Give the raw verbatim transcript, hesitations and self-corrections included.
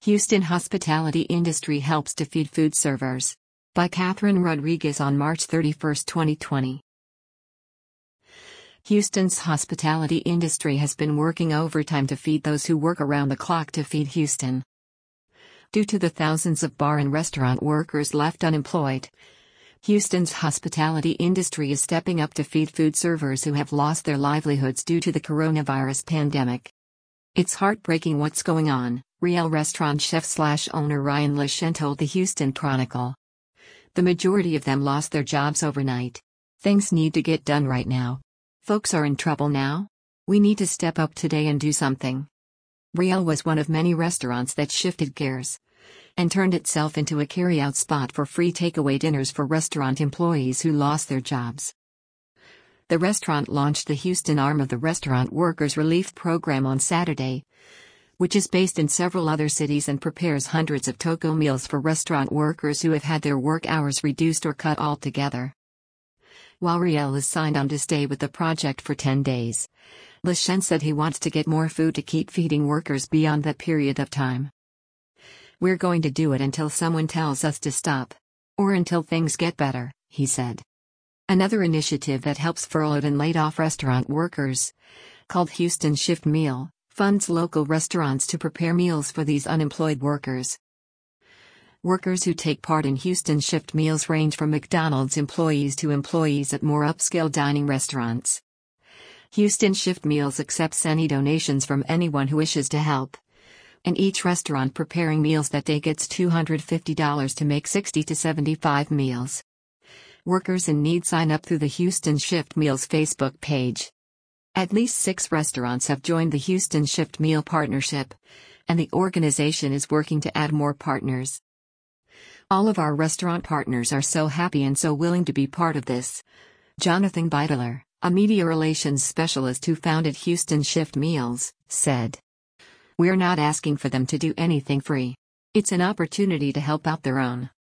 Houston hospitality industry helps to feed food servers. By Catherine Rodriguez on March thirty-first, twenty twenty. Houston's hospitality industry has been working overtime to feed those who work around the clock to feed Houston. Due to the thousands of bar and restaurant workers left unemployed, Houston's hospitality industry is stepping up to feed food servers who have lost their livelihoods due to the coronavirus pandemic. It's heartbreaking what's going on, Riel restaurant chef slash owner Ryan LeShen told the Houston Chronicle. The majority of them lost their jobs overnight. Things need to get done right now. Folks are in trouble now. We need to step up today and do something. Riel was one of many restaurants that shifted gears and turned itself into a carry-out spot for free takeaway dinners for restaurant employees who lost their jobs. The restaurant launched the Houston arm of the Restaurant Workers Relief Program on Saturday, which is based in several other cities and prepares hundreds of to-go meals for restaurant workers who have had their work hours reduced or cut altogether. While Riel is signed on to stay with the project for ten days, LeShen said he wants to get more food to keep feeding workers beyond that period of time. We're going to do it until someone tells us to stop. Or until things get better, he said. Another initiative that helps furloughed and laid-off restaurant workers, called Houston Shift Meal, funds local restaurants to prepare meals for these unemployed workers. Workers who take part in Houston Shift Meals range from McDonald's employees to employees at more upscale dining restaurants. Houston Shift Meals accepts any donations from anyone who wishes to help, and each restaurant preparing meals that day gets two hundred fifty dollars to make sixty to seventy-five meals. Workers in need sign up through the Houston Shift Meals Facebook page. At least six restaurants have joined the Houston Shift Meal Partnership, and the organization is working to add more partners. All of our restaurant partners are so happy and so willing to be part of this, Jonathan Beidler, a media relations specialist who founded Houston Shift Meals, said. We're not asking for them to do anything free. It's an opportunity to help out their own